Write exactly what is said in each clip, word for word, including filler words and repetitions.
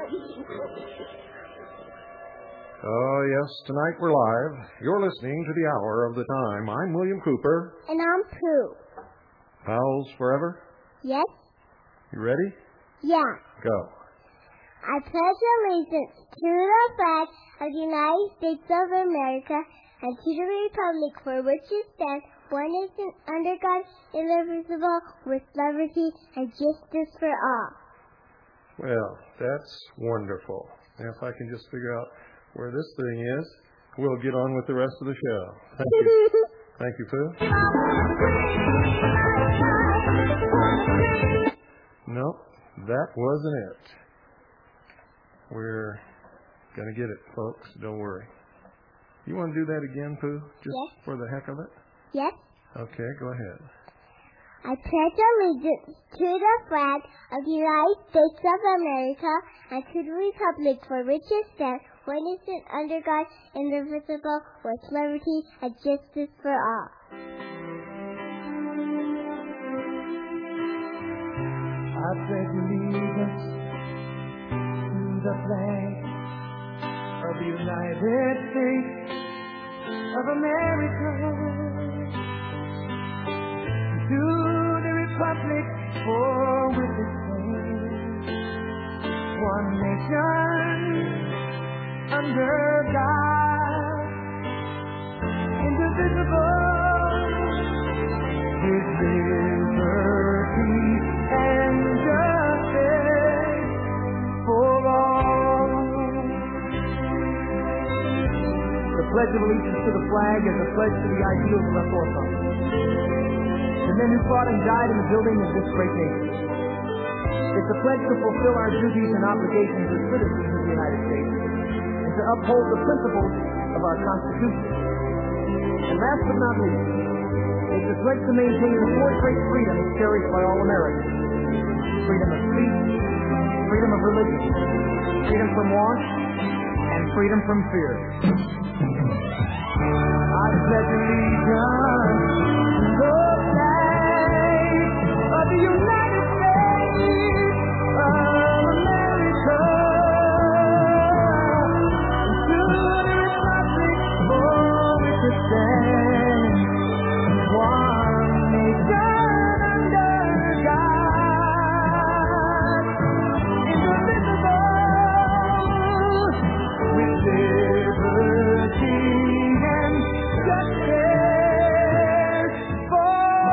Oh, yes, tonight we're live. You're listening to the Hour of the Time. I'm William Cooper. And I'm Pooh. Pals forever? Yes. You ready? Yeah. Go. I pledge allegiance to the flag of the United States of America and to the republic for which it stands, one nation under God, indivisible, with liberty and justice for all. Well, that's wonderful. Now, if I can just figure out where this thing is, we'll get on with the rest of the show. Thank you. Thank you, Pooh. Nope, that wasn't it. We're going to get it, folks. Don't worry. You want to do that again, Pooh? Just yes. For the heck of it? Yes. Okay, go ahead. I pledge allegiance to the flag of the United States of America and to the republic for which it stands, one nation under God, indivisible, with liberty and justice for all. I pledge allegiance to the flag of the United States of America, to the republic for which it stands, one nation under God, indivisible, with liberty and justice for all. The Pledge of Allegiance to the flag is a pledge to the ideals of our forefathers, the men who fought and died in the building of this great nation. It's a pledge to fulfill our duties and obligations as citizens of the United States and to uphold the principles of our Constitution. And last but not least, it's a pledge to maintain the four great freedoms cherished by all Americans: freedom of speech, freedom of religion, freedom from want, and freedom from fear. I pledge allegiance to the flag of the United States of America, to the republic for which it stands, one nation under God, indivisible, with liberty and justice for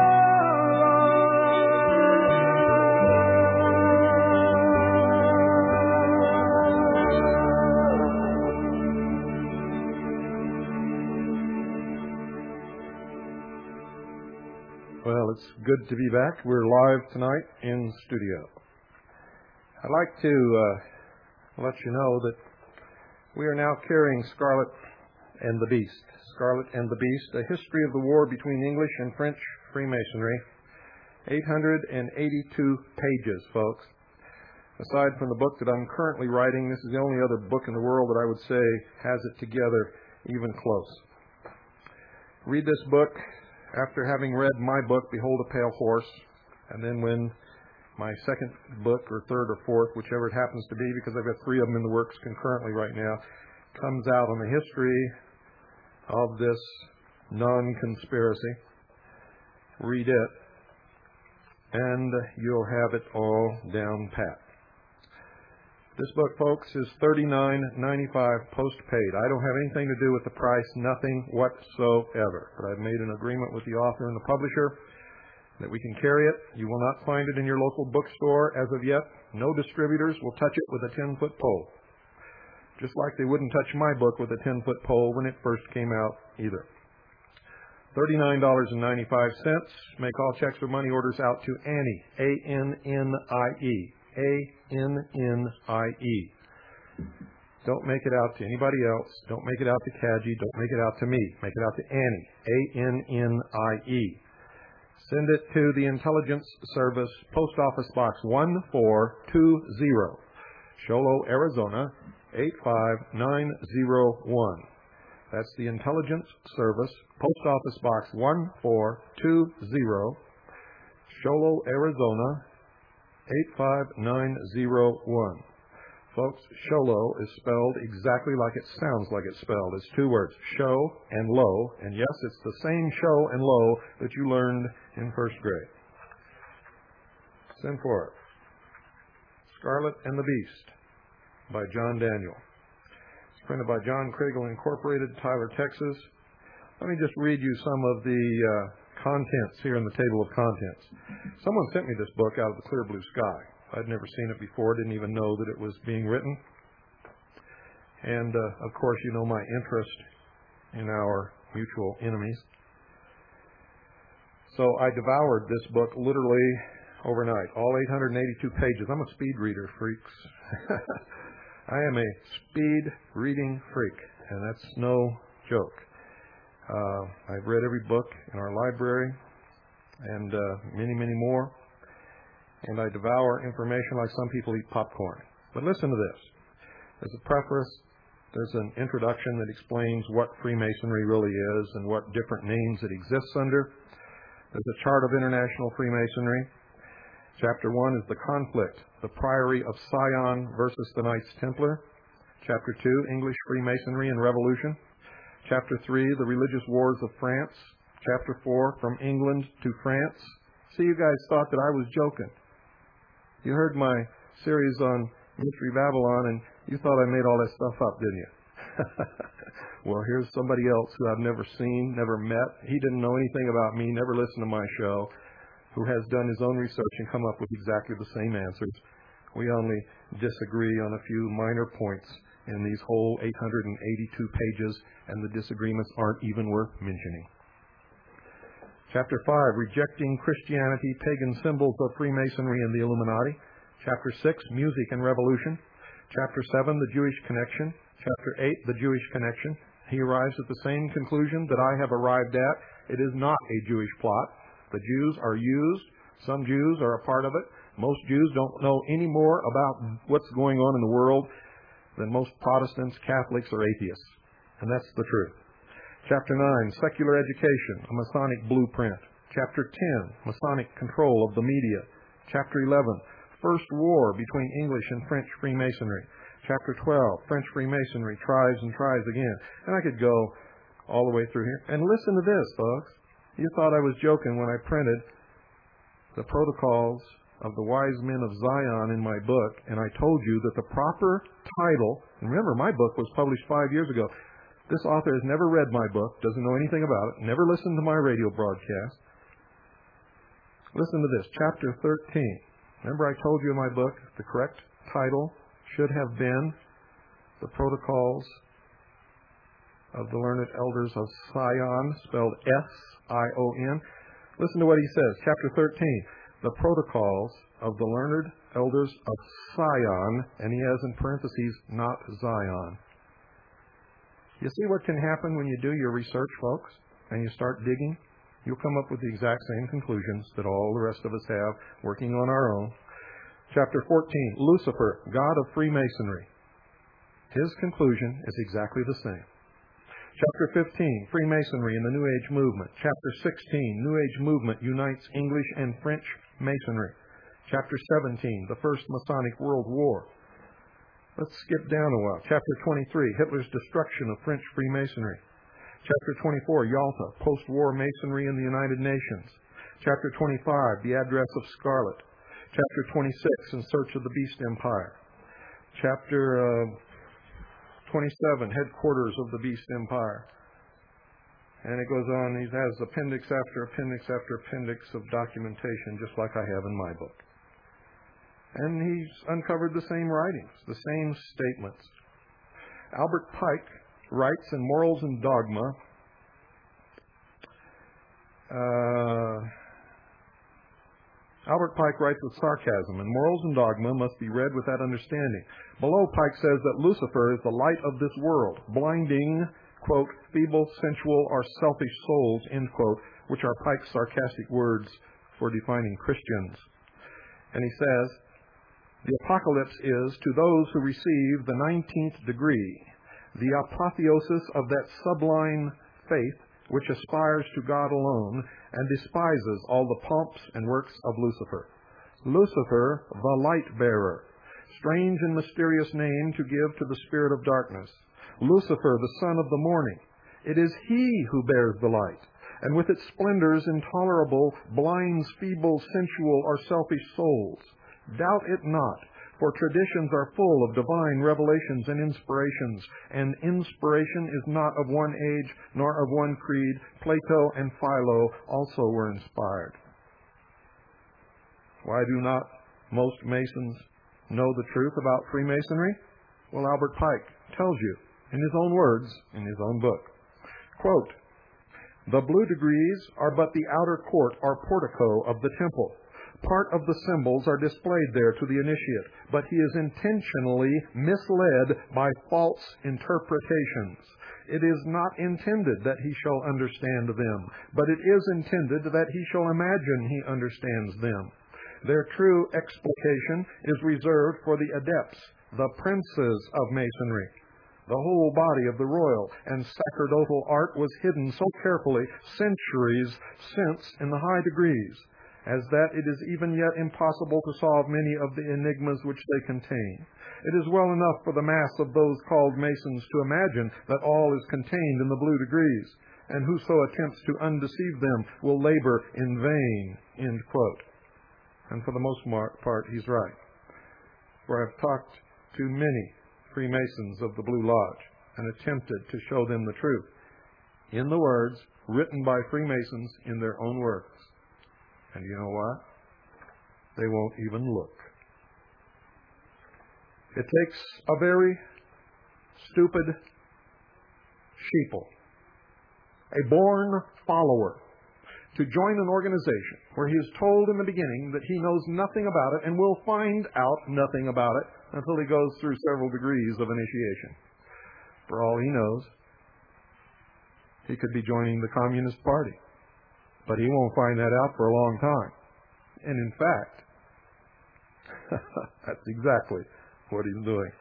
Well, it's good to be back. We're live tonight in studio. I'd like to uh, let you know that we are now carrying Scarlet and the Beast. Scarlet and the Beast, A History of the War Between English and French Freemasonry. eight hundred eighty-two pages, folks. Aside from the book that I'm currently writing, this is the only other book in the world that I would say has it together even close. Read this book after having read my book, Behold a Pale Horse, and then when my second book, or third or fourth, whichever it happens to be, because I've got three of them in the works concurrently right now, comes out on the history of this non-conspiracy. Read it, and you'll have it all down pat. This book, folks, is thirty-nine ninety-five post-paid. I don't have anything to do with the price, nothing whatsoever. But I've made an agreement with the author and the publisher that we can carry it. You will not find it in your local bookstore as of yet. No distributors will touch it with a ten-foot pole. Just like they wouldn't touch my book with a ten-foot pole when it first came out either. thirty-nine ninety-five. Make all checks or money orders out to Annie, A N N I E. A N N I E. Don't make it out to anybody else. Don't make it out to Kadji. Don't make it out to me. Make it out to Annie, A N N I E. Send it to the Intelligence Service, Post Office Box one four two zero, Show Low, Arizona, eight five nine zero one. That's the Intelligence Service, Post Office Box one four two zero, Show Low, Arizona, eight five nine zero one. Folks, Sholo is spelled exactly like it sounds like it's spelled. It's two words, show and low. And yes, it's the same show and low that you learned in first grade. Send for it. Scarlet and the Beast by John Daniel. It's printed by John Craigle Incorporated, Tyler, Texas. Let me just read you some of the uh, contents here in the table of contents. Someone sent me this book out of the clear blue sky. I'd never seen it before, didn't even know that it was being written. And, uh, of course, you know my interest in our mutual enemies. So I devoured this book literally overnight, all eight hundred eighty-two pages. I'm a speed reader, freaks. I am a speed reading freak, and that's no joke. Uh, I've read every book in our library and uh, many, many more. And I devour information like some people eat popcorn. But listen to this. There's a preface. There's an introduction that explains what Freemasonry really is and what different names it exists under. There's a chart of international Freemasonry. Chapter one is the conflict, the Priory of Sion versus the Knights Templar. Chapter two, English Freemasonry and Revolution. Chapter three, the religious wars of France. Chapter four, from England to France. See, you guys thought that I was joking. You heard my series on Mystery Babylon, and you thought I made all that stuff up, didn't you? Well, here's somebody else who I've never seen, never met. He didn't know anything about me, never listened to my show, who has done his own research and come up with exactly the same answers. We only disagree on a few minor points in these whole eight hundred eighty-two pages, and the disagreements aren't even worth mentioning. Chapter five, Rejecting Christianity, Pagan Symbols of Freemasonry and the Illuminati. Chapter six, Music and Revolution. Chapter seven, The Jewish Connection. Chapter eight, The Jewish Connection. He arrives at the same conclusion that I have arrived at. It is not a Jewish plot. The Jews are used. Some Jews are a part of it. Most Jews don't know any more about what's going on in the world than most Protestants, Catholics, or atheists. And that's the truth. Chapter nine, Secular Education, a Masonic Blueprint. Chapter ten, Masonic Control of the Media. Chapter eleven, First War between English and French Freemasonry. Chapter twelve, French Freemasonry tries and tries again. And I could go all the way through here. And listen to this, folks. You thought I was joking when I printed the Protocols of the Wise Men of Zion in my book, and I told you that the proper title, and remember, my book was published five years ago. This author has never read my book, doesn't know anything about it, never listened to my radio broadcast. Listen to this, chapter thirteen. Remember I told you in my book the correct title should have been The Protocols of the Learned Elders of Sion, spelled S I O N. Listen to what he says, chapter thirteen. The Protocols of the Learned Elders of Sion, and he has in parentheses, not Zion. You see what can happen when you do your research, folks, and you start digging? You'll come up with the exact same conclusions that all the rest of us have working on our own. Chapter fourteen, Lucifer, God of Freemasonry. His conclusion is exactly the same. Chapter fifteen, Freemasonry and the New Age Movement. Chapter sixteen, New Age Movement unites English and French Masonry. Chapter seventeen, the First Masonic World War. Let's skip down a while. Chapter twenty-three, Hitler's destruction of French Freemasonry. Chapter twenty-four, Yalta, post-war Masonry in the United Nations. Chapter twenty-five, the address of Scarlet. Chapter twenty-six, In Search of the Beast Empire. Chapter uh, twenty-seven, Headquarters of the Beast Empire. And it goes on, he has appendix after appendix after appendix of documentation, just like I have in my book. And he's uncovered the same writings, the same statements. Albert Pike writes in Morals and Dogma, uh, Albert Pike writes with sarcasm, and Morals and Dogma must be read with that understanding. Below, Pike says that Lucifer is the light of this world, blinding, quote, feeble, sensual, or selfish souls, end quote, which are Pike's sarcastic words for defining Christians. And he says, the apocalypse is, to those who receive the nineteenth degree, the apotheosis of that sublime faith which aspires to God alone and despises all the pomps and works of Lucifer. Lucifer, the light bearer, strange and mysterious name to give to the spirit of darkness. Lucifer, the son of the morning. It is he who bears the light, and with its splendors intolerable, blinds feeble, sensual, or selfish souls. Doubt it not, for traditions are full of divine revelations and inspirations, and inspiration is not of one age, nor of one creed. Plato and Philo also were inspired. Why do not most Masons know the truth about Freemasonry? Well, Albert Pike tells you in his own words, in his own book. Quote, "The blue degrees are but the outer court or portico of the temple. Part of the symbols are displayed there to the initiate, but he is intentionally misled by false interpretations. It is not intended that he shall understand them, but it is intended that he shall imagine he understands them. Their true explication is reserved for the adepts, the princes of Masonry. The whole body of the royal and sacerdotal art was hidden so carefully centuries since in the high degrees, as that it is even yet impossible to solve many of the enigmas which they contain. It is well enough for the mass of those called Masons to imagine that all is contained in the blue degrees, and whoso attempts to undeceive them will labor in vain." End quote. And for the most part, he's right. For I've talked to many Freemasons of the Blue Lodge and attempted to show them the truth in the words written by Freemasons in their own works. And you know what? They won't even look. It takes a very stupid sheeple, a born follower, to join an organization where he is told in the beginning that he knows nothing about it and will find out nothing about it until he goes through several degrees of initiation. For all he knows, he could be joining the Communist Party, but he won't find that out for a long time. And in fact, that's exactly what he's doing.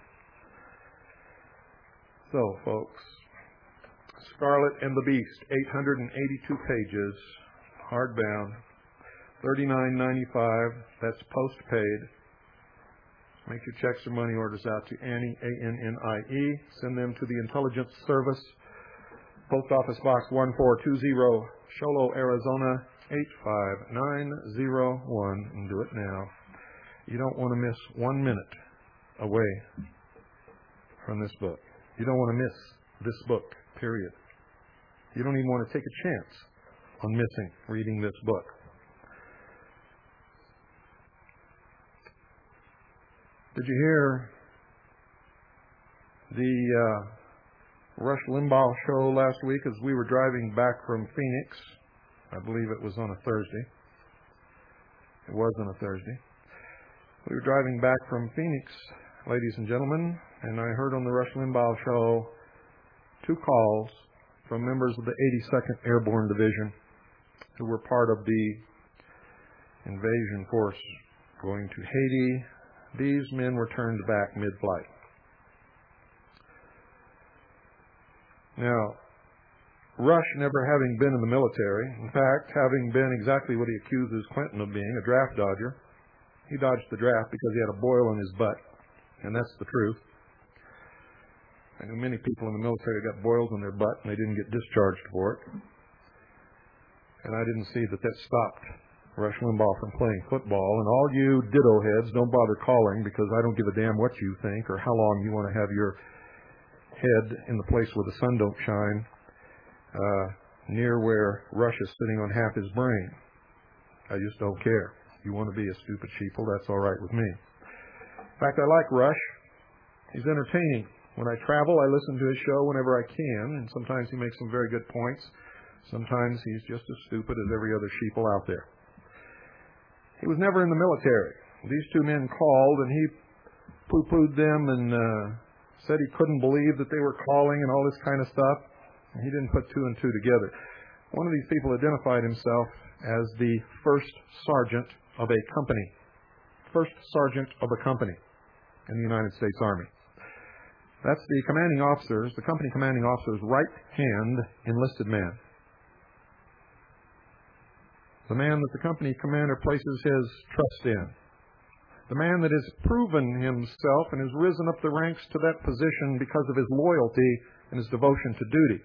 So, folks, Scarlet and the Beast, eight hundred eighty-two pages, hardbound, thirty-nine ninety-five. That's postpaid. Make your checks or money orders out to Annie, A N N I E. Send them to the Intelligence Service, Post Office Box one four two zero, Sholo, Arizona, eight five nine zero one. And do it now. You don't want to miss one minute away from this book. You don't want to miss this book, period. You don't even want to take a chance on missing reading this book. Did you hear the uh, Rush Limbaugh show last week as we were driving back from Phoenix? I believe it was on a Thursday. It was on a Thursday. We were driving back from Phoenix, ladies and gentlemen, and I heard on the Rush Limbaugh show two calls from members of the eighty-second Airborne Division who were part of the invasion force going to Haiti. These men were turned back mid-flight. Now, Rush never having been in the military, in fact, having been exactly what he accuses Clinton of being, a draft dodger, he dodged the draft because he had a boil in his butt, and that's the truth. I know many people in the military got boils in their butt and they didn't get discharged for it. And I didn't see that that stopped Rush Limbaugh from playing football. And all you ditto heads, don't bother calling because I don't give a damn what you think or how long you want to have your head in the place where the sun don't shine, uh, near where Rush is sitting on half his brain. I just don't care. If you want to be a stupid sheeple, that's all right with me. In fact, I like Rush. He's entertaining. When I travel, I listen to his show whenever I can, and sometimes he makes some very good points. Sometimes he's just as stupid as every other sheeple out there. He was never in the military. These two men called, and he poo-pooed them and uh, said he couldn't believe that they were calling and all this kind of stuff. And he didn't put two and two together. One of these people identified himself as the first sergeant of a company. First sergeant of a company in the United States Army. That's the commanding officer's, the company commanding officer's right-hand enlisted man. The man that the company commander places his trust in. The man that has proven himself and has risen up the ranks to that position because of his loyalty and his devotion to duty.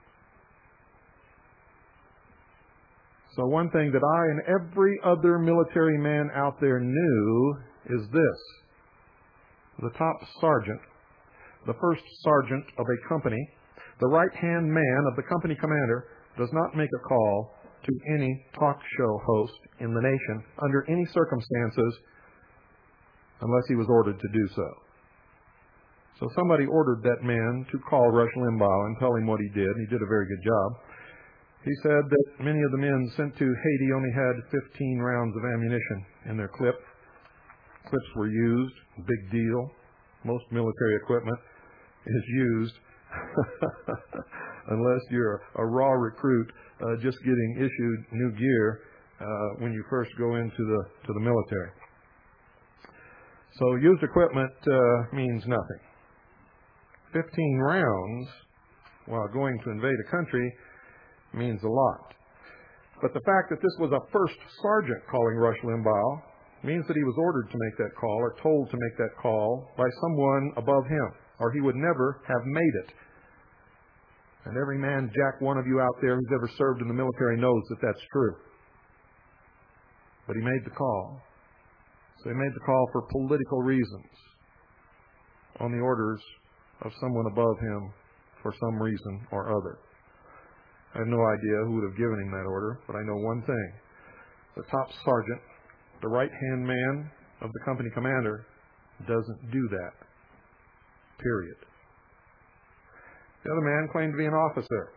So one thing that I and every other military man out there knew is this. The top sergeant, the first sergeant of a company, the right-hand man of the company commander, does not make a call to any talk show host in the nation under any circumstances unless he was ordered to do so. So somebody ordered that man to call Rush Limbaugh and tell him what he did. He did a very good job. He said that many of the men sent to Haiti only had fifteen rounds of ammunition in their clip. Clips were used, big deal. Most military equipment is used unless you're a raw recruit uh, just getting issued new gear uh, when you first go into the to the military. So used equipment uh, means nothing. Fifteen rounds while going to invade a country means a lot. But the fact that this was a first sergeant calling Rush Limbaugh means that he was ordered to make that call or told to make that call by someone above him, or he would never have made it. And every man, jack one of you out there who's ever served in the military knows that that's true. But he made the call. So he made the call for political reasons on the orders of someone above him for some reason or other. I have no idea who would have given him that order, but I know one thing. The top sergeant, the right-hand man of the company commander, doesn't do that. Period. The other man claimed to be an officer.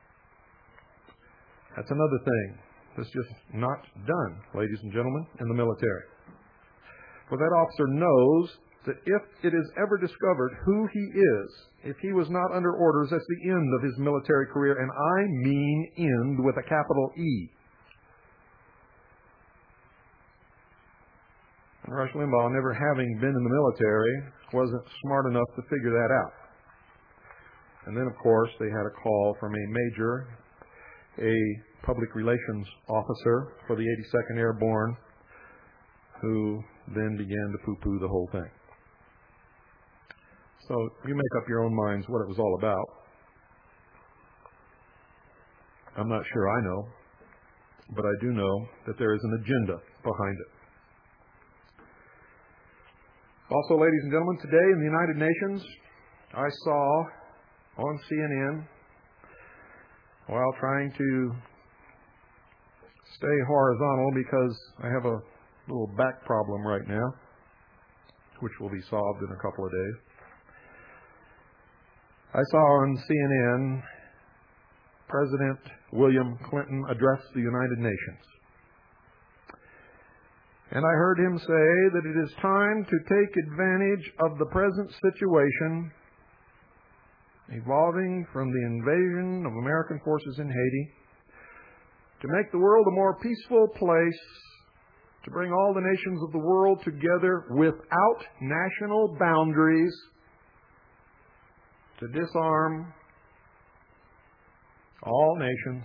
That's another thing that's just not done, ladies and gentlemen, in the military. For that officer knows that if it is ever discovered who he is, if he was not under orders, that's the end of his military career, and I mean end with a capital E. And Rush Limbaugh, never having been in the military, wasn't smart enough to figure that out. And then, of course, they had a call from a major, a public relations officer for the eighty-second Airborne, who then began to poo-poo the whole thing. So you make up your own minds what it was all about. I'm not sure I know, but I do know that there is an agenda behind it. Also, ladies and gentlemen, today in the United Nations, I saw on C N N, while trying to stay horizontal because I have a little back problem right now, which will be solved in a couple of days. I saw on C N N President William Clinton address the United Nations. And I heard him say that it is time to take advantage of the present situation evolving from the invasion of American forces in Haiti to make the world a more peaceful place, to bring all the nations of the world together without national boundaries, to disarm all nations.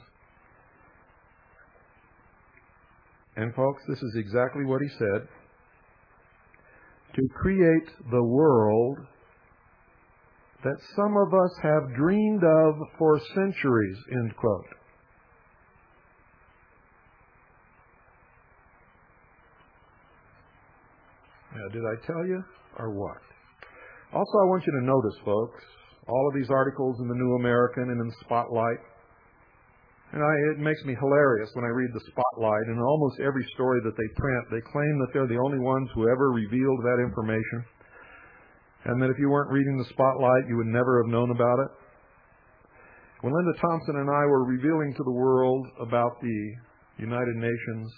And folks, this is exactly what he said. To create the world that some of us have dreamed of for centuries, end quote. Now, did I tell you or what? Also, I want you to notice, folks, all of these articles in the New American and in Spotlight. And I, it makes me hilarious when I read the Spotlight, and almost every story that they print, they claim that they're the only ones who ever revealed that information, and that if you weren't reading the Spotlight, you would never have known about it. When Linda Thompson and I were revealing to the world about the United Nations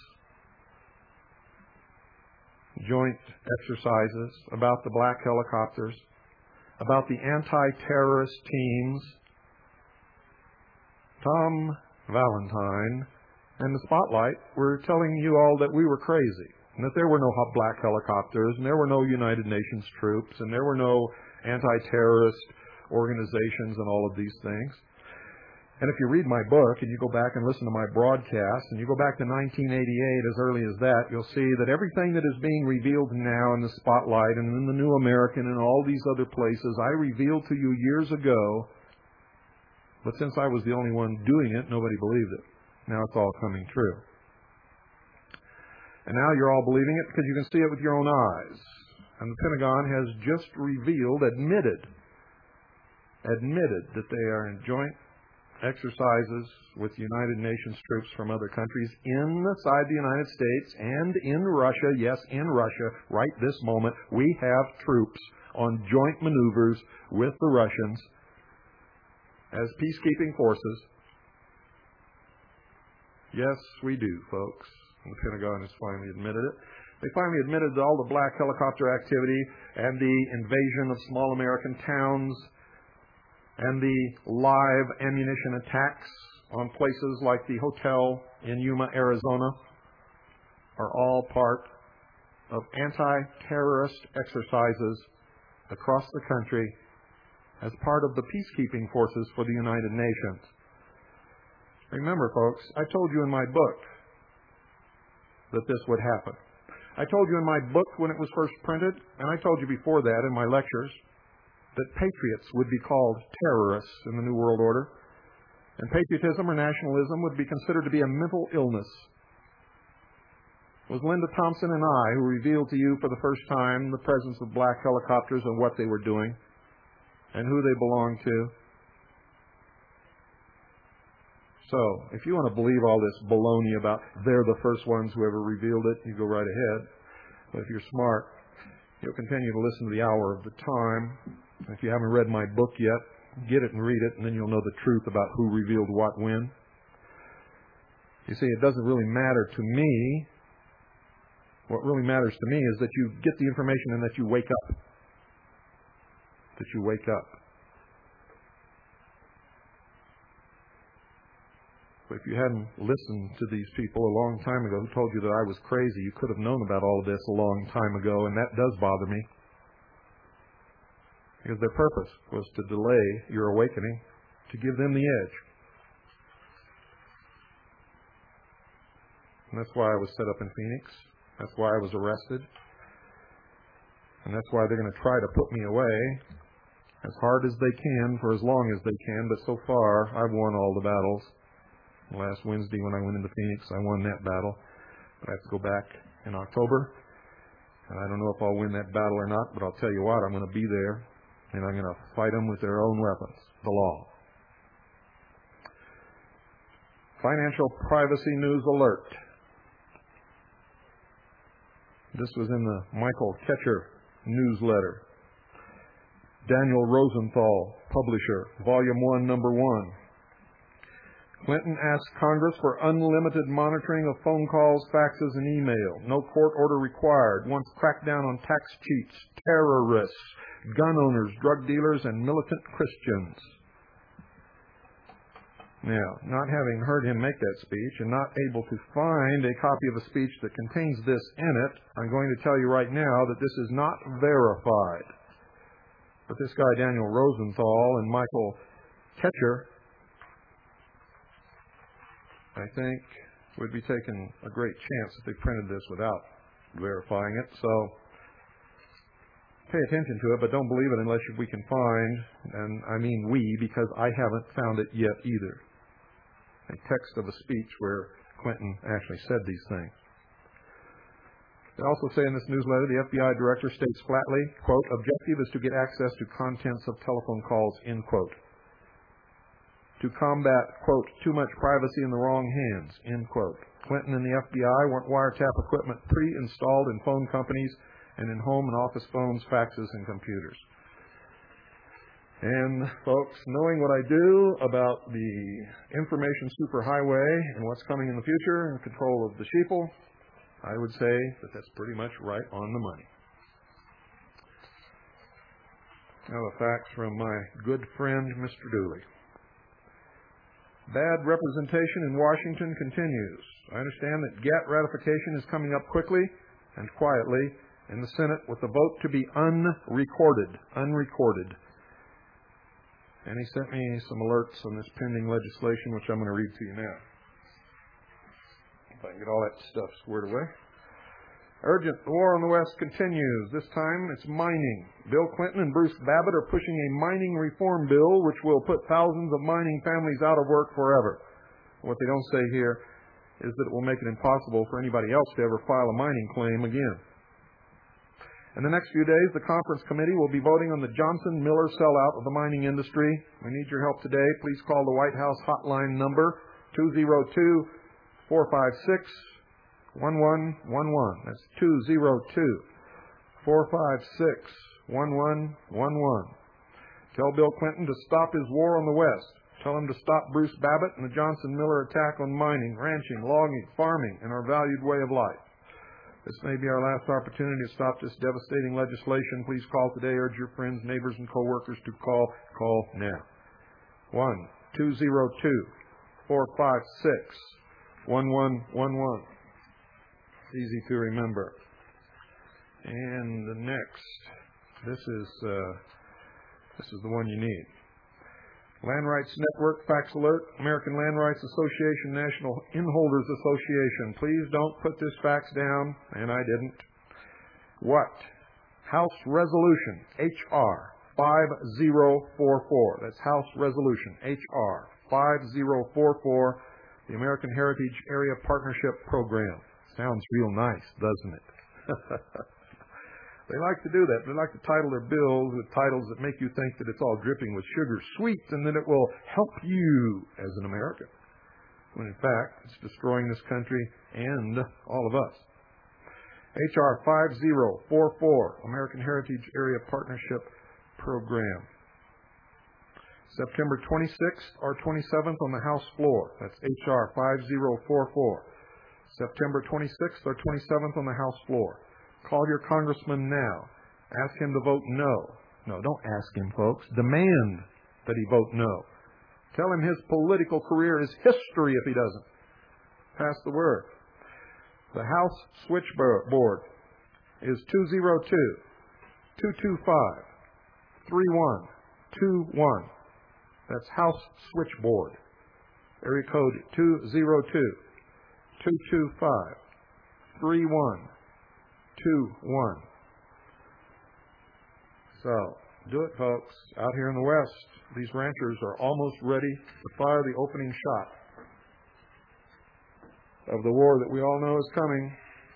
joint exercises, about the black helicopters, about the anti-terrorist teams, Tom Valentine and the Spotlight were telling you all that we were crazy, and that there were no black helicopters, and there were no United Nations troops, and there were no anti-terrorist organizations and all of these things. And if you read my book and you go back and listen to my broadcast and you go back to nineteen eighty-eight, as early as that, you'll see that everything that is being revealed now in the Spotlight and in the New American and all these other places, I revealed to you years ago. But since I was the only one doing it, nobody believed it. Now it's all coming true. And now you're all believing it because you can see it with your own eyes. And the Pentagon has just revealed, admitted, admitted that they are in joint exercises with United Nations troops from other countries inside the United States and in Russia. Yes, in Russia, right this moment, we have troops on joint maneuvers with the Russians as peacekeeping forces. Yes, we do, folks. And the Pentagon has finally admitted it. They finally admitted that all the black helicopter activity and the invasion of small American towns and the live ammunition attacks on places like the hotel in Yuma, Arizona, are all part of anti-terrorist exercises across the country as part of the peacekeeping forces for the United Nations. Remember, folks, I told you in my book that this would happen. I told you in my book when it was first printed, and I told you before that in my lectures, that patriots would be called terrorists in the New World Order, and patriotism or nationalism would be considered to be a mental illness. It was Linda Thompson and I who revealed to you for the first time the presence of black helicopters and what they were doing and who they belonged to. So, if you want to believe all this baloney about they're the first ones who ever revealed it, you go right ahead. But if you're smart, you'll continue to listen to the Hour of the Time. If you haven't read my book yet, get it and read it, and then you'll know the truth about who revealed what when. You see, it doesn't really matter to me. What really matters to me is that you get the information and that you wake up. That you wake up. But if you hadn't listened to these people a long time ago who told you that I was crazy, you could have known about all of this a long time ago, and that does bother me. Because their purpose was to delay your awakening, to give them the edge. And that's why I was set up in Phoenix. That's why I was arrested. And that's why they're going to try to put me away as hard as they can for as long as they can. But so far, I've won all the battles. Last Wednesday when I went into Phoenix, I won that battle. But I have to go back in October. And I don't know if I'll win that battle or not, but I'll tell you what, I'm going to be there. And I'm going to fight them with their own weapons, the law. Financial Privacy News Alert. This was in the Michael Ketcher newsletter. Daniel Rosenthal, publisher, Volume one, Number one. Clinton asked Congress for unlimited monitoring of phone calls, faxes, and email. No court order required. Wants crackdown on tax cheats, terrorists, gun owners, drug dealers, and militant Christians. Now, not having heard him make that speech and not able to find a copy of a speech that contains this in it, I'm going to tell you right now that this is not verified. But this guy, Daniel Rosenthal, and Michael Ketcher, I think, would be taking a great chance if they printed this without verifying it. So, pay attention to it, but don't believe it unless we can find, and I mean we, because I haven't found it yet either, a text of a speech where Clinton actually said these things. They also say in this newsletter, the F B I director states flatly, quote, objective is to get access to contents of telephone calls, end quote. To combat, quote, too much privacy in the wrong hands, end quote. Clinton and the F B I want wiretap equipment pre-installed in phone companies and in home and office phones, faxes, and computers. And, folks, knowing what I do about the information superhighway and what's coming in the future and control of the sheeple, I would say that that's pretty much right on the money. Now the facts from my good friend, Mister Dooley. Bad representation in Washington continues. I understand that GATT ratification is coming up quickly and quietly in the Senate with the vote to be unrecorded. Unrecorded. And he sent me some alerts on this pending legislation, which I'm going to read to you now. If I can get all that stuff squared away. Urgent. The war on the West continues. This time it's mining. Bill Clinton and Bruce Babbitt are pushing a mining reform bill which will put thousands of mining families out of work forever. What they don't say here is that it will make it impossible for anybody else to ever file a mining claim again. In the next few days, the conference committee will be voting on the Johnson-Miller sellout of the mining industry. We need your help today. Please call the White House hotline number two oh two, four five six, one one one one. That's two oh two, four five six, one one one one. Tell Bill Clinton to stop his war on the West. Tell him to stop Bruce Babbitt and the Johnson-Miller attack on mining, ranching, logging, farming, and our valued way of life. This may be our last opportunity to stop this devastating legislation. Please call today. Urge your friends, neighbors, and coworkers to call. Call now. one two oh two, four five six, one one one one. Easy to remember. And the next, this is uh, this is the one you need. Land Rights Network fax alert, American Land Rights Association, National Inholders Association. Please don't put this fax down, and I didn't. What? House Resolution, H R five oh four four. That's House Resolution, H R five oh four four, the American Heritage Area Partnership Program. Sounds real nice, doesn't it? They like to do that. They like to title their bills with titles that make you think that it's all dripping with sugar sweet and that it will help you as an American, when in fact it's destroying this country and all of us. H R five oh four four, American Heritage Area Partnership Program. September twenty-sixth or twenty-seventh on the House floor. That's H R five oh four four. September twenty-sixth or twenty-seventh on the House floor. Call your congressman now. Ask him to vote no. No, don't ask him, folks. Demand that he vote no. Tell him his political career is history if he doesn't. Pass the word. The House switchboard is two oh two, two two five, three one two one. That's House switchboard. Area code two oh two, two two five, three one two one. So, do it, folks. Out here in the West, these ranchers are almost ready to fire the opening shot of the war that we all know is coming.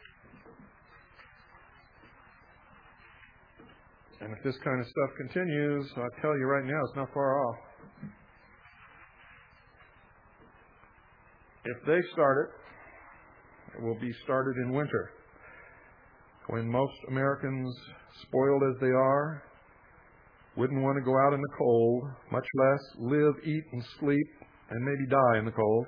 And if this kind of stuff continues, I tell you right now, it's not far off. If they start it, it will be started in winter, when most Americans, spoiled as they are, wouldn't want to go out in the cold, much less live, eat, and sleep, and maybe die in the cold.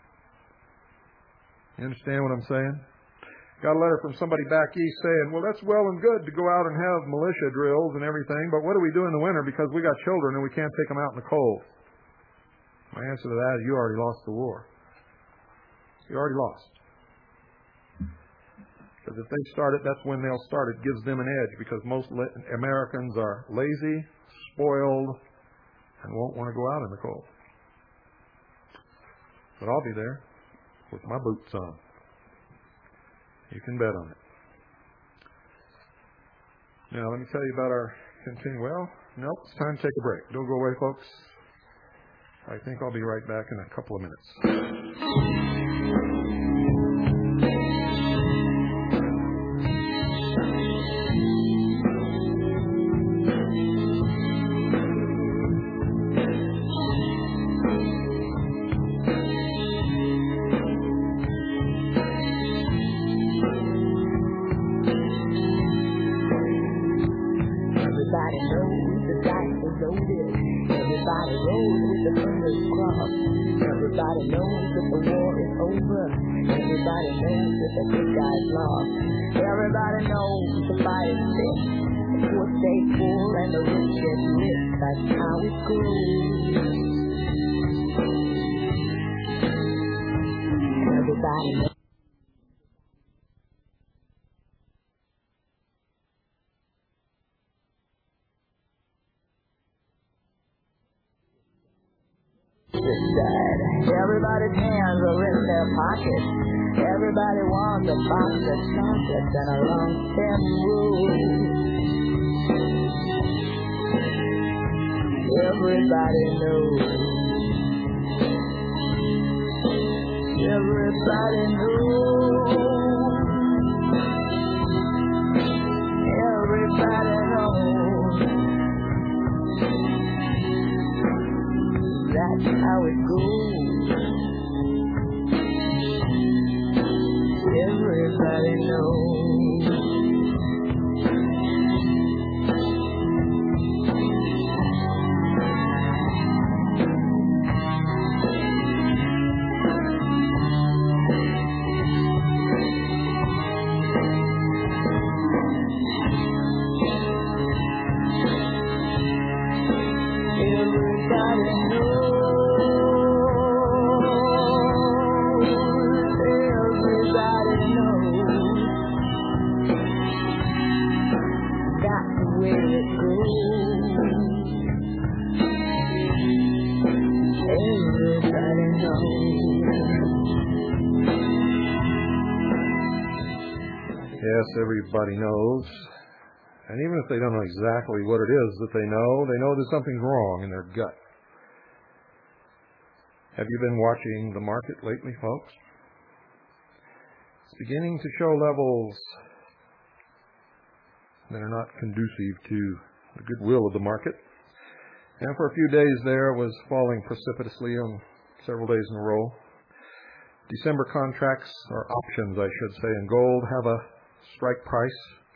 You understand what I'm saying? Got a letter from somebody back east saying, well, that's well and good to go out and have militia drills and everything, but what do we do in the winter because we got children and we can't take them out in the cold? My answer to that is you already lost the war. You already lost. Because if they start it, that's when they'll start it. Gives them an edge because most Americans are lazy, spoiled, and won't want to go out in the cold. But I'll be there with my boots on. You can bet on it. Now, let me tell you about our continue. Well, nope, it's time to take a break. Don't go away, folks. I think I'll be right back in a couple of minutes. Everybody knows that the war is over. Everybody knows that the good guys lost. Everybody knows the fight is fit. The poor stay poor and the rich get rich. That's how it goes. Everybody knows. this side. Everybody's hands are in their pockets. Everybody wants a box of chocolates and a long stem rose. Everybody knows. Everybody knows. Everybody knows. That's how it goes. Everybody knows. Yes, everybody knows. And even if they don't know exactly what it is that they know, they know that something's wrong in their gut. Have you been watching the market lately, folks? It's beginning to show levels that are not conducive to the goodwill of the market. And for a few days there, it was falling precipitously on several days in a row. December contracts, or options, I should say, in gold have a strike price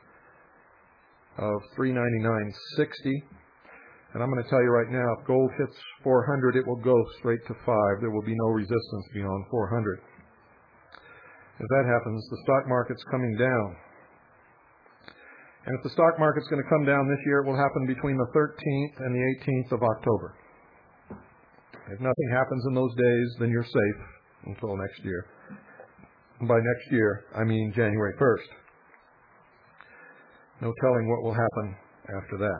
of three ninety-nine sixty. And I'm going to tell you right now, if gold hits four hundred, it will go straight to five. There will be no resistance beyond four hundred. If that happens, the stock market's coming down. And if the stock market's going to come down this year, it will happen between the thirteenth and the eighteenth of October. If nothing happens in those days, then you're safe until next year. And by next year, I mean January first. No telling what will happen after that.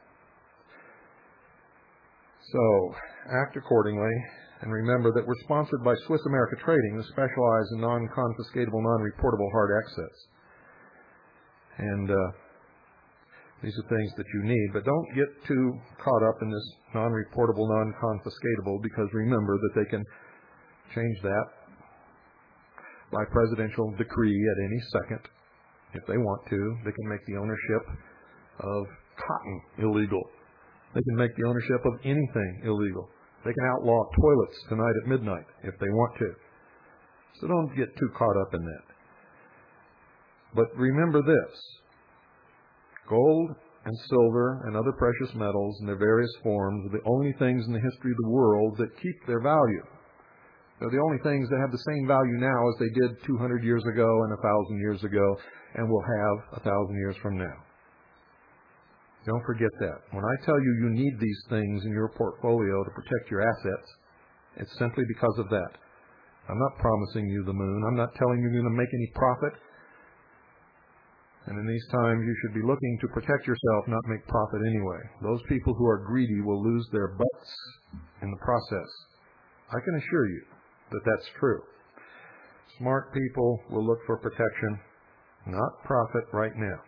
So, act accordingly, and remember that we're sponsored by Swiss America Trading, who specialize in non-confiscatable, non-reportable hard assets. And uh, these are things that you need, but don't get too caught up in this non-reportable, non-confiscatable, because remember that they can change that by presidential decree at any second. If they want to, they can make the ownership of cotton illegal. They can make the ownership of anything illegal. They can outlaw toilets tonight at midnight if they want to. So don't get too caught up in that. But remember this. Gold and silver and other precious metals in their various forms are the only things in the history of the world that keep their value. They're the only things that have the same value now as they did two hundred years ago and one thousand years ago, and will have one thousand years from now. Don't forget that. When I tell you you need these things in your portfolio to protect your assets, it's simply because of that. I'm not promising you the moon. I'm not telling you you're going to make any profit. And in these times, you should be looking to protect yourself, not make profit anyway. Those people who are greedy will lose their butts in the process. I can assure you that that's true. Smart people will look for protection, not profit right now.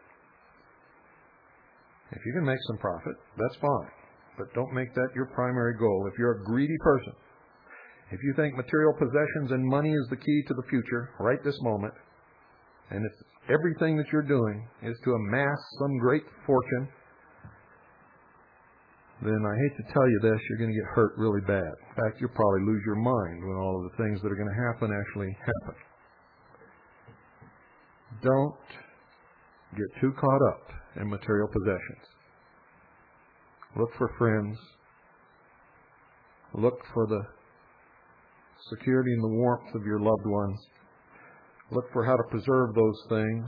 If you can make some profit, that's fine. But don't make that your primary goal. If you're a greedy person, if you think material possessions and money is the key to the future right this moment, and if everything that you're doing is to amass some great fortune, then I hate to tell you this, you're going to get hurt really bad. In fact, you'll probably lose your mind when all of the things that are going to happen actually happen. Don't get too caught up in material possessions. Look for friends. Look for the security and the warmth of your loved ones. Look for how to preserve those things.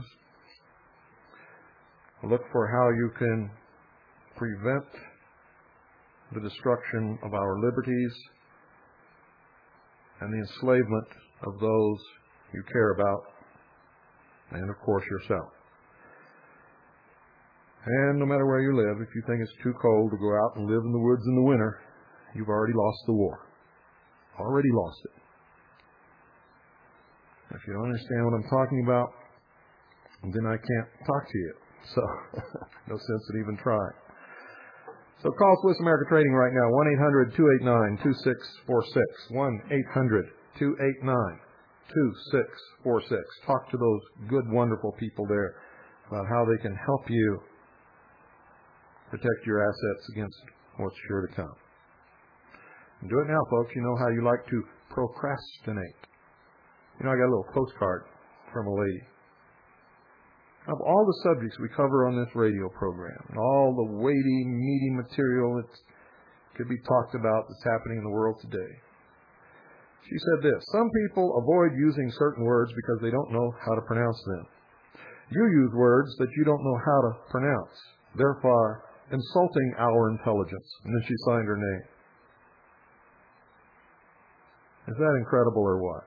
Look for how you can prevent the destruction of our liberties and the enslavement of those you care about, and of course yourself. And no matter where you live, if you think it's too cold to go out and live in the woods in the winter, you've already lost the war. Already lost it. If you don't understand what I'm talking about, then I can't talk to you. So, no sense in even trying. So call Swiss America Trading right now, one eight hundred two eight nine two six four six, one eight hundred two eight nine two six four six. Talk to those good, wonderful people there about how they can help you protect your assets against what's sure to come. And do it now, folks. You know how you like to procrastinate. You know, I got a little postcard from a lady. Of all the subjects we cover on this radio program, and all the weighty, meaty material that could be talked about that's happening in the world today, she said this: some people avoid using certain words because they don't know how to pronounce them. You use words that you don't know how to pronounce, therefore insulting our intelligence. And then she signed her name. Is that incredible or what?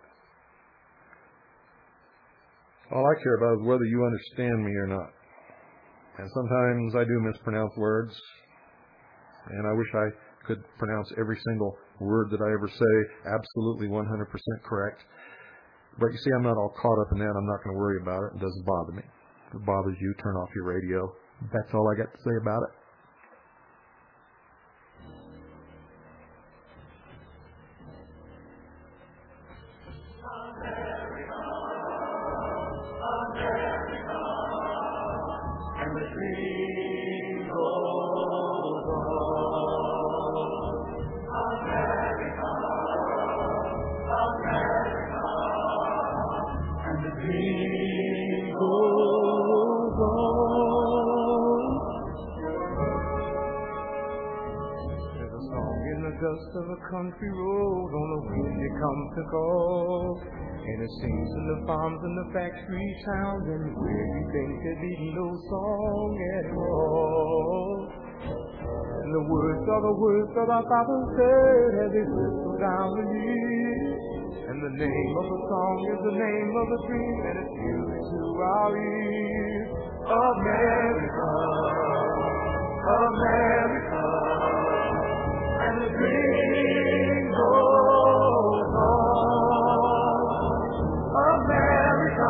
All I care about is whether you understand me or not. And sometimes I do mispronounce words, and I wish I could pronounce every single word that I ever say absolutely one hundred percent correct. But you see, I'm not all caught up in that. I'm not going to worry about it. It doesn't bother me. If it bothers you, turn off your radio. That's all I got to say about it. Of a country road on a windy come to go, and it sings in the farms and the factory towns, and where you think there be no song at all. And the words are the words that our father said as they whistle down the years, and the name of the song is the name of the dream, and it's music to our ears. America, America, and the dream goes on. America,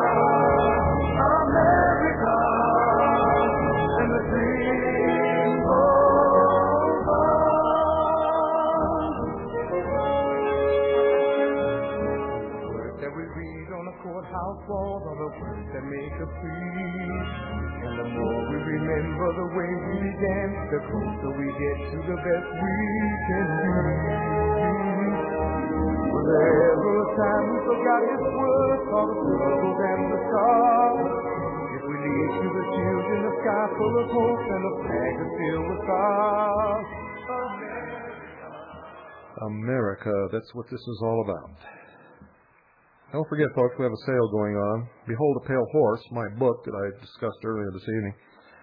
America, and the dream goes on. The words that we read on the courthouse walls are the words that make us free. And the more we remember the way we began, the closer we get to the best we can be. Was there ever a time we forgot His word, saw the struggles and the scars? If we lead to the fields in the sky full of hope and the flag is filled with stars. America, that's what this is all about. Don't forget, folks, we have a sale going on. Behold a Pale Horse, my book that I discussed earlier this evening,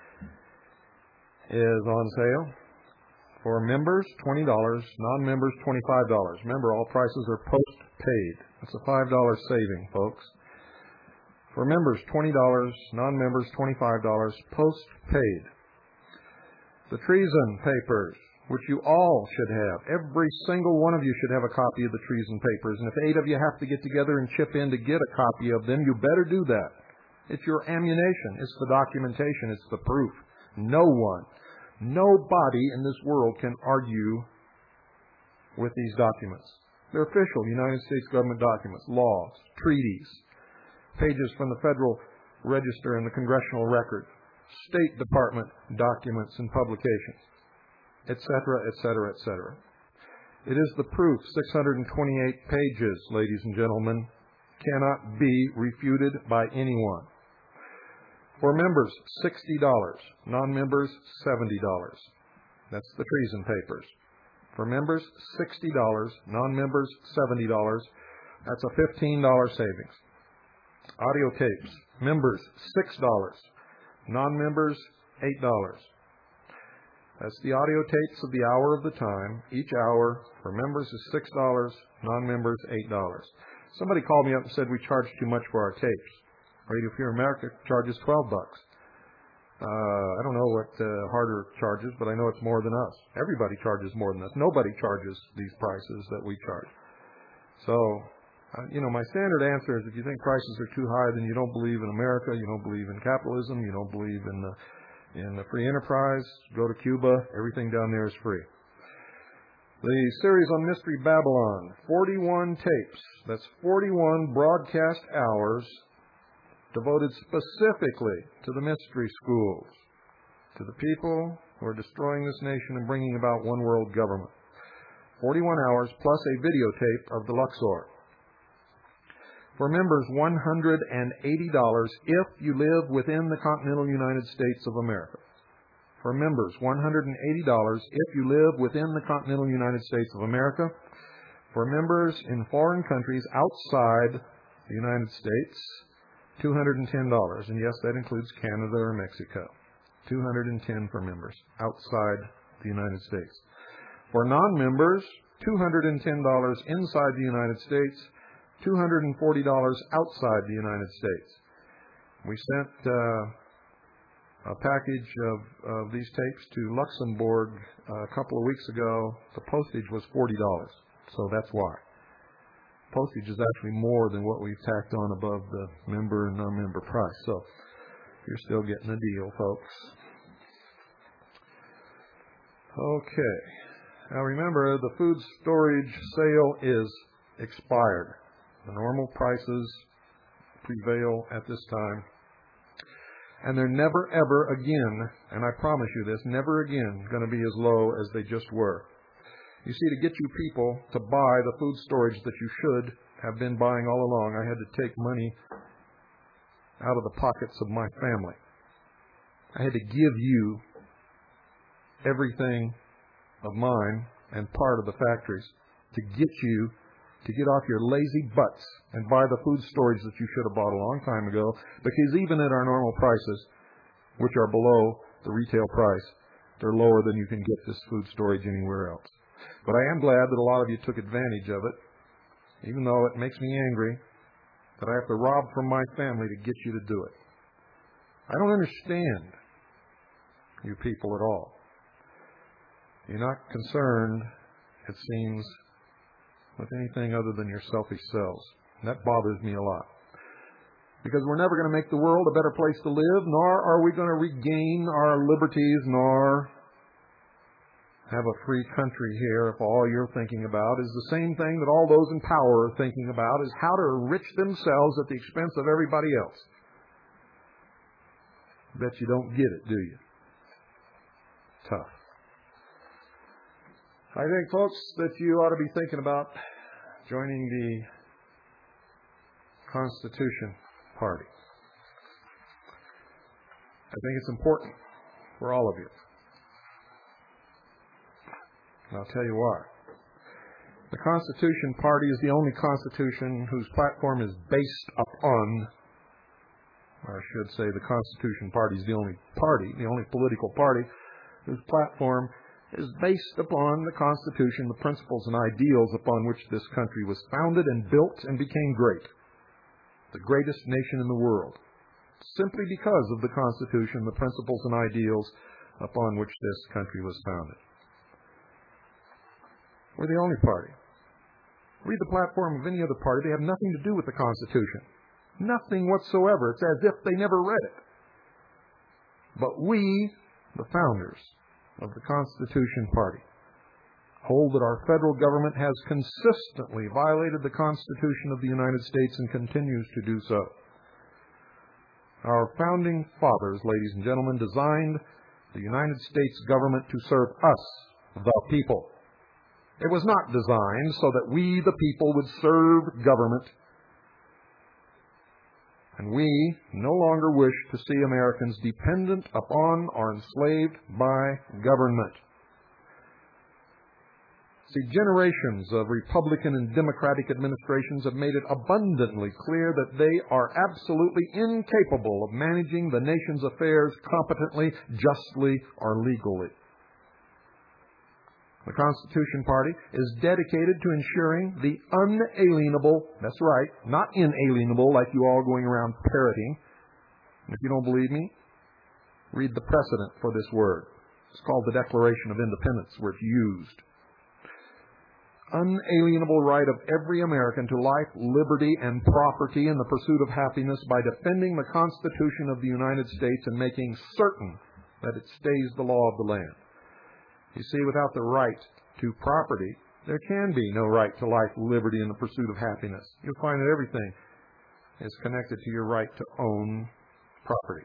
is on sale. For members, twenty dollars. Non-members, twenty-five dollars. Remember, all prices are post-paid. That's a five dollars saving, folks. For members, twenty dollars. Non-members, twenty-five dollars. Post-paid. The Treason Papers, which you all should have. Every single one of you should have a copy of the Treason Papers. And if eight of you have to get together and chip in to get a copy of them, you better do that. It's your ammunition. It's the documentation. It's the proof. No one, nobody in this world can argue with these documents. They're official United States government documents, laws, treaties, pages from the Federal Register and the Congressional Record, State Department documents and publications, et cetera, et cetera, et cetera. It is the proof, six hundred twenty-eight pages, ladies and gentlemen, cannot be refuted by anyone. For members, sixty dollars. Non-members, seventy dollars. That's the Treason Papers. For members, sixty dollars. Non-members, seventy dollars. That's a fifteen dollars savings. Audio tapes. Members, six dollars. Non-members, eight dollars. That's the audio tapes of the hour of the time. Each hour for members is six dollars, non-members eight dollars. Somebody called me up and said we charge too much for our tapes. Radio Free America charges twelve bucks. Uh, I don't know what uh, Harder charges, but I know it's more than us. Everybody charges more than us. Nobody charges these prices that we charge. So, uh, you know, my standard answer is if you think prices are too high, then you don't believe in America, you don't believe in capitalism, you don't believe in the, in the free enterprise. Go to Cuba. Everything down there is free. The series on Mystery Babylon, forty-one tapes. That's forty-one broadcast hours devoted specifically to the mystery schools, to the people who are destroying this nation and bringing about one world government. forty-one hours plus a videotape of the Luxor. For members, one hundred eighty dollars if you live within the continental United States of America. For members, one hundred eighty dollars if you live within the continental United States of America. For members in foreign countries outside the United States, two hundred ten dollars. And yes, that includes Canada or Mexico. two hundred ten dollars for members outside the United States. For non-members, two hundred ten dollars inside the United States, two hundred forty dollars outside the United States. We sent uh, a package of, of these tapes to Luxembourg uh, a couple of weeks ago. The postage was forty dollars, so that's why. Postage is actually more than what we've tacked on above the member and non-member price. So you're still getting a deal, folks. Okay. Now remember, the food storage sale is expired. The normal prices prevail at this time. And they're never, ever again, and I promise you this, never again going to be as low as they just were. You see, to get you people to buy the food storage that you should have been buying all along, I had to take money out of the pockets of my family. I had to give you everything of mine and part of the factories to get you to get off your lazy butts and buy the food storage that you should have bought a long time ago, because even at our normal prices, which are below the retail price, they're lower than you can get this food storage anywhere else. But I am glad that a lot of you took advantage of it, even though it makes me angry that I have to rob from my family to get you to do it. I don't understand you people at all. You're not concerned, it seems, with anything other than your selfish selves. And that bothers me a lot. Because we're never going to make the world a better place to live, nor are we going to regain our liberties, nor have a free country here if all you're thinking about is the same thing that all those in power are thinking about, is how to enrich themselves at the expense of everybody else. Bet you don't get it, do you? Tough. I think, folks, that you ought to be thinking about joining the Constitution Party. I think it's important for all of you. And I'll tell you why. The Constitution Party is the only constitution whose platform is based upon, or I should say the Constitution Party is the only party, the only political party whose platform is based upon the Constitution, the principles and ideals upon which this country was founded and built and became great. The greatest nation in the world. Simply because of the Constitution, the principles and ideals upon which this country was founded. We're the only party. Read the platform of any other party. They have nothing to do with the Constitution. Nothing whatsoever. It's as if they never read it. But we, the founders of the Constitution Party, hold that our federal government has consistently violated the Constitution of the United States and continues to do so. Our founding fathers, ladies and gentlemen, designed the United States government to serve us, the people. It was not designed so that we, the people, would serve government. And we no longer wish to see Americans dependent upon or enslaved by government. See, generations of Republican and Democratic administrations have made it abundantly clear that they are absolutely incapable of managing the nation's affairs competently, justly, or legally. The Constitution Party is dedicated to ensuring the unalienable, that's right, not inalienable like you all going around parroting. If you don't believe me, Read the precedent for this word. It's called the Declaration of Independence, where it's used. Unalienable right of every American to life, liberty, and property in the pursuit of happiness by defending the Constitution of the United States and making certain that it stays the law of the land. You see, without the right to property, there can be no right to life, liberty, and the pursuit of happiness. You'll find that everything is connected to your right to own property.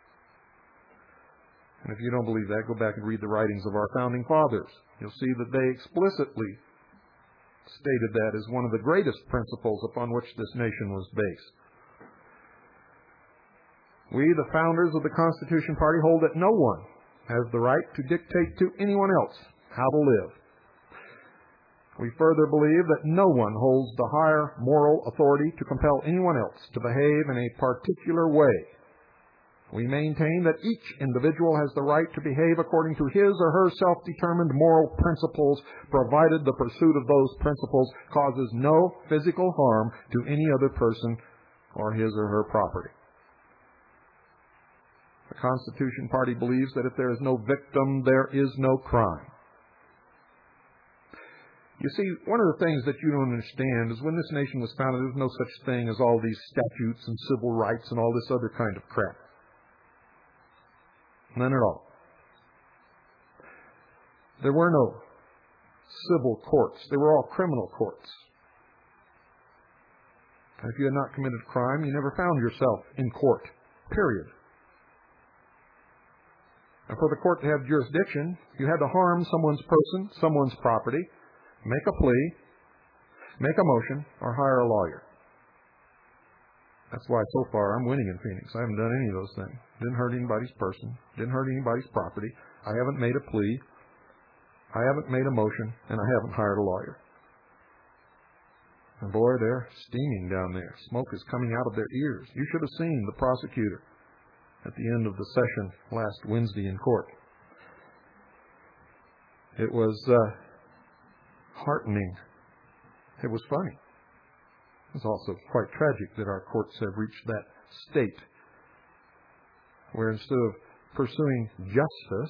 And if you don't believe that, go back and read the writings of our founding fathers. You'll see that they explicitly stated that as one of the greatest principles upon which this nation was based. We, the founders of the Constitution Party, hold that no one has the right to dictate to anyone else how to live. We further believe that no one holds the higher moral authority to compel anyone else to behave in a particular way. We maintain that each individual has the right to behave according to his or her self-determined moral principles, provided the pursuit of those principles causes no physical harm to any other person or his or her property. The Constitution Party believes that if there is no victim, there is no crime. You see, one of the things that you don't understand is when this nation was founded, there was no such thing as all these statutes and civil rights and all this other kind of crap. None at all. There were no civil courts. They were all criminal courts. And if you had not committed a crime, you never found yourself in court, period. And for the court to have jurisdiction, you had to harm someone's person, someone's property, make a plea, make a motion, or hire a lawyer. That's why so far I'm winning in Phoenix. I haven't done any of those things. Didn't hurt anybody's person. Didn't hurt anybody's property. I haven't made a plea. I haven't made a motion. And I haven't hired a lawyer. And boy, they're steaming down there. Smoke is coming out of their ears. You should have seen the prosecutor at the end of the session last Wednesday in court. It was uh, heartening. It was funny. It's also quite tragic that our courts have reached that state where instead of pursuing justice,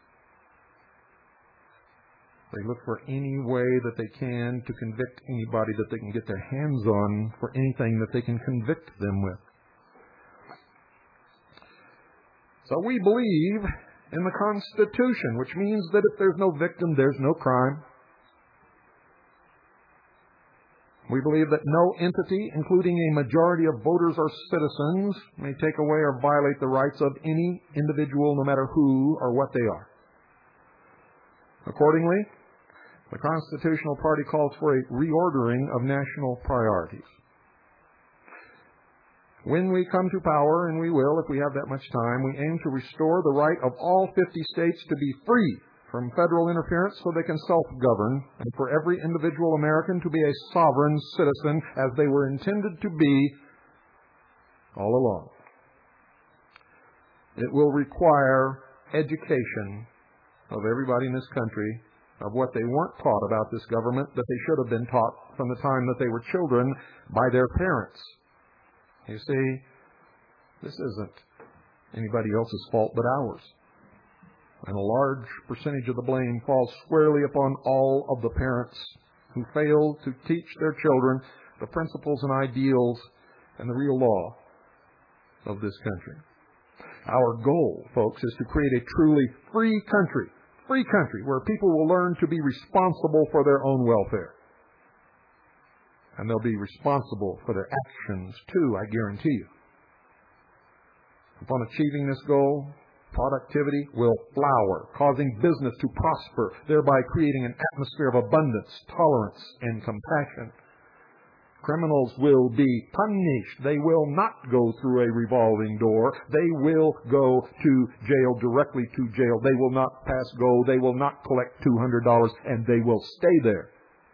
they look for any way that they can to convict anybody that they can get their hands on for anything that they can convict them with. So we believe in the Constitution, which means that if there's no victim, there's no crime. We believe that no entity, including a majority of voters or citizens, may take away or violate the rights of any individual, no matter who or what they are. Accordingly, the Constitutional Party calls for a reordering of national priorities. When we come to power, and we will if we have that much time, we aim to restore the right of all fifty states to be free from federal interference so they can self-govern, and for every individual American to be a sovereign citizen as they were intended to be all along. It will require education of everybody in this country of what they weren't taught about this government that they should have been taught from the time that they were children by their parents. You see, this isn't anybody else's fault but ours. And a large percentage of the blame falls squarely upon all of the parents who fail to teach their children the principles and ideals and the real law of this country. Our goal, folks, is to create a truly free country, free country where people will learn to be responsible for their own welfare. And they'll be responsible for their actions, too, I guarantee you. Upon achieving this goal, productivity will flower, causing business to prosper, thereby creating an atmosphere of abundance, tolerance, and compassion. Criminals will be punished. They will not go through a revolving door. They will go to jail, directly to jail. They will not pass go. They will not collect two hundred dollars, and they will stay there.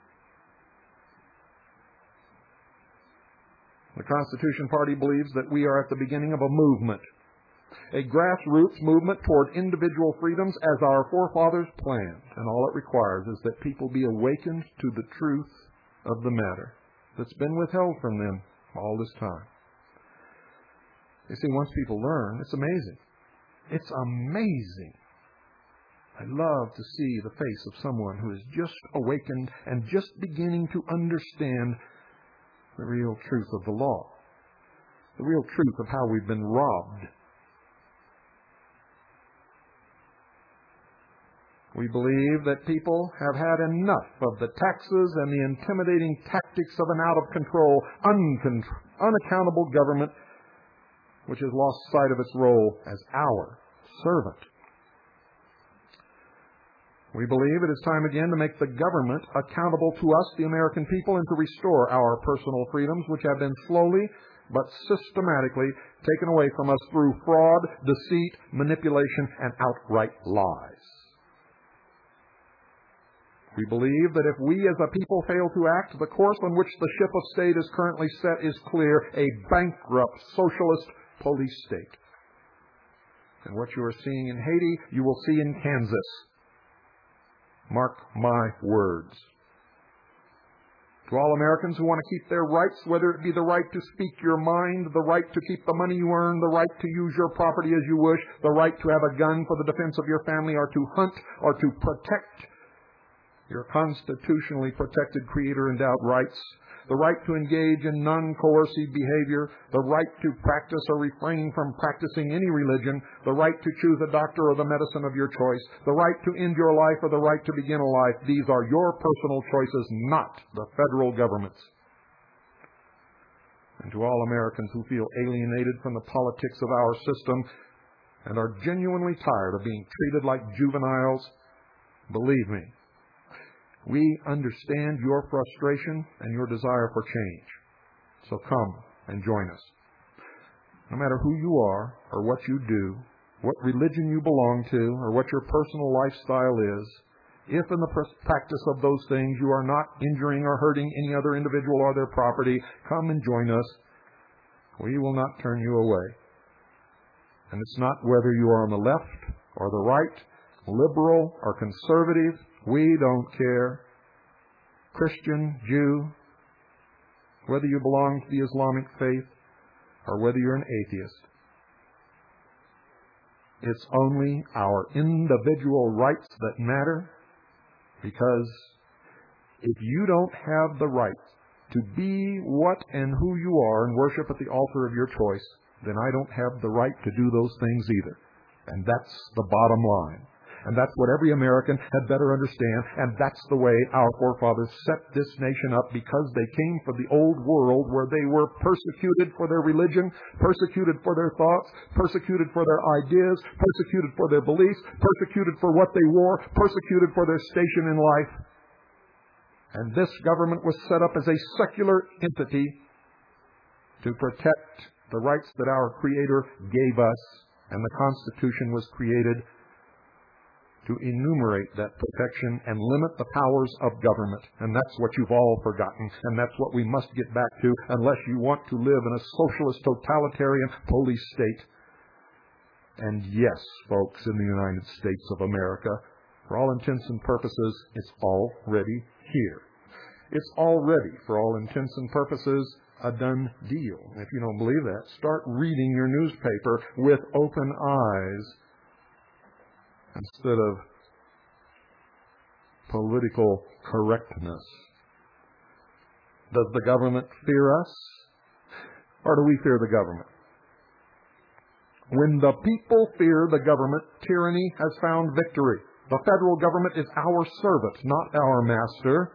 The Constitution Party believes that we are at the beginning of a movement, a grassroots movement toward individual freedoms as our forefathers planned. And all it requires is that people be awakened to the truth of the matter that's been withheld from them all this time. You see, once people learn, it's amazing. It's amazing. I love to see the face of someone who is just awakened and just beginning to understand the real truth of the law, the real truth of how we've been robbed. We believe that people have had enough of the taxes and the intimidating tactics of an out-of-control, uncon- unaccountable government which has lost sight of its role as our servant. We believe it is time again to make the government accountable to us, the American people, and to restore our personal freedoms, which have been slowly but systematically taken away from us through fraud, deceit, manipulation, and outright lies. We believe that if we as a people fail to act, the course on which the ship of state is currently set is clear, a bankrupt socialist police state. And what you are seeing in Haiti, you will see in Kansas. Mark my words. To all Americans who want to keep their rights, whether it be the right to speak your mind, the right to keep the money you earn, the right to use your property as you wish, the right to have a gun for the defense of your family, or to hunt, or to protect your constitutionally protected Creator-endowed rights, the right to engage in non-coercive behavior, the right to practice or refrain from practicing any religion, the right to choose a doctor or the medicine of your choice, the right to end your life or the right to begin a life. These are your personal choices, not the federal government's. And to all Americans who feel alienated from the politics of our system and are genuinely tired of being treated like juveniles, believe me, we understand your frustration and your desire for change. So come and join us. No matter who you are or what you do, what religion you belong to, or what your personal lifestyle is, if in the practice of those things you are not injuring or hurting any other individual or their property, come and join us. We will not turn you away. And it's not whether you are on the left or the right, liberal or conservative. We don't care. Christian, Jew, whether you belong to the Islamic faith or whether you're an atheist. It's only our individual rights that matter, because if you don't have the right to be what and who you are and worship at the altar of your choice, then I don't have the right to do those things either. And that's the bottom line. And that's what every American had better understand, and that's the way our forefathers set this nation up, because they came from the old world where they were persecuted for their religion, persecuted for their thoughts, persecuted for their ideas, persecuted for their beliefs, persecuted for what they wore, persecuted for their station in life. And this government was set up as a secular entity to protect the rights that our Creator gave us, and the Constitution was created to enumerate that protection and limit the powers of government. And that's what you've all forgotten, and that's what we must get back to, unless you want to live in a socialist, totalitarian police state. And yes, folks, in the United States of America, for all intents and purposes, it's already here. It's already, for all intents and purposes, a done deal. If you don't believe that, start reading your newspaper with open eyes instead of political correctness. Does the government fear us, or do we fear the government? When the people fear the government, tyranny has found victory. The federal government is our servant, not our master.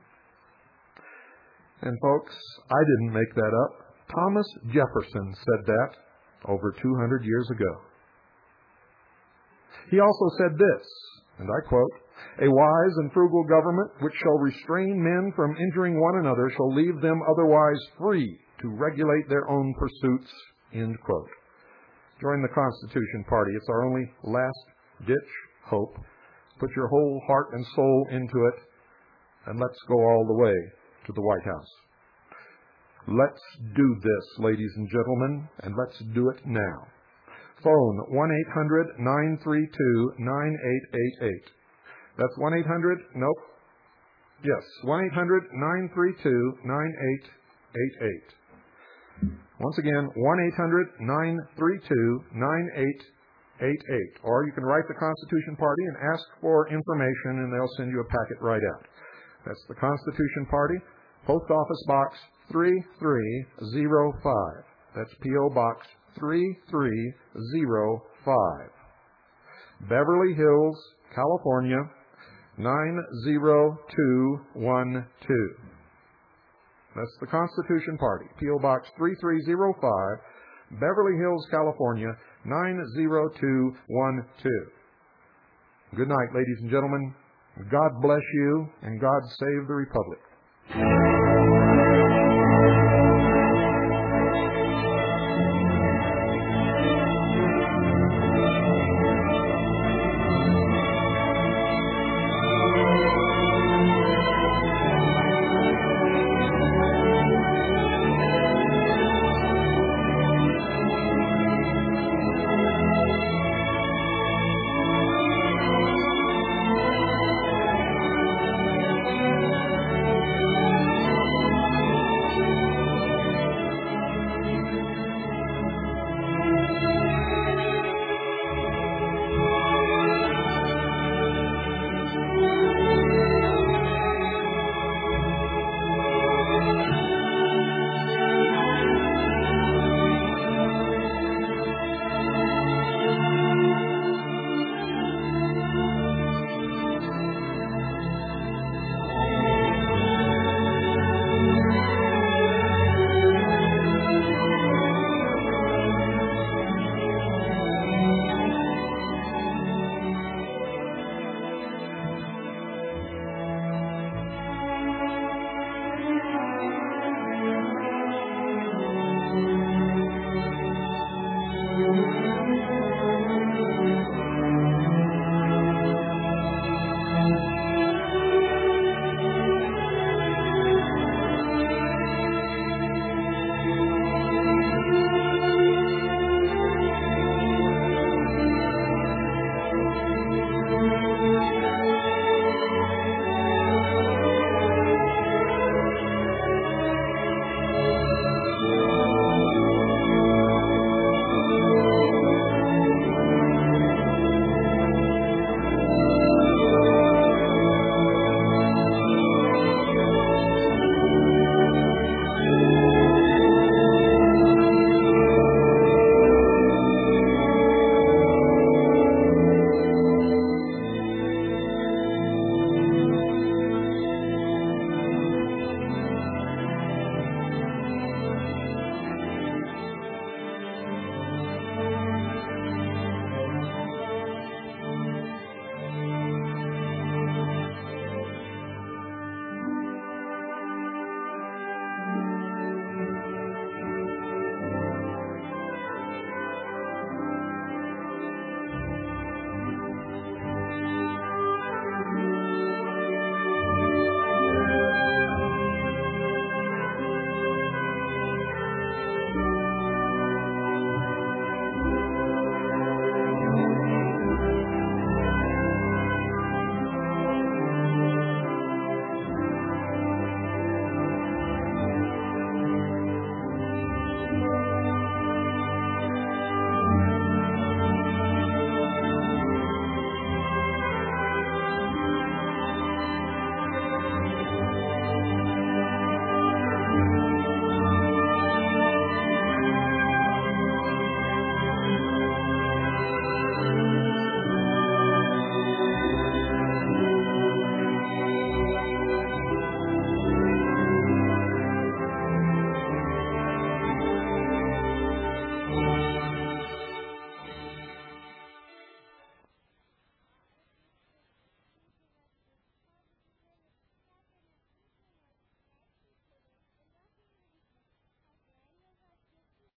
And folks, I didn't make that up. Thomas Jefferson said that over two hundred years ago. He also said this, and I quote, "A wise and frugal government which shall restrain men from injuring one another shall leave them otherwise free to regulate their own pursuits," end quote. Join the Constitution Party. It's our only last-ditch hope. Put your whole heart and soul into it, and let's go all the way to the White House. Let's do this, ladies and gentlemen, and let's do it now. Phone one eight hundred nine three two nine eight eight eight. That's one eight hundred, nope. Yes, one eight hundred nine three two nine eight eight eight. Once again, one eight hundred nine three two nine eight eight eight. Or you can write the Constitution Party and ask for information, and they'll send you a packet right out. That's the Constitution Party, Post Office Box three three zero five. That's P O. Box three three zero five. Beverly Hills, California, nine zero two one two. That's the Constitution Party, P O. Box three three zero five, Beverly Hills, California, nine zero two one two. Good night, ladies and gentlemen. God bless you, and God save the Republic.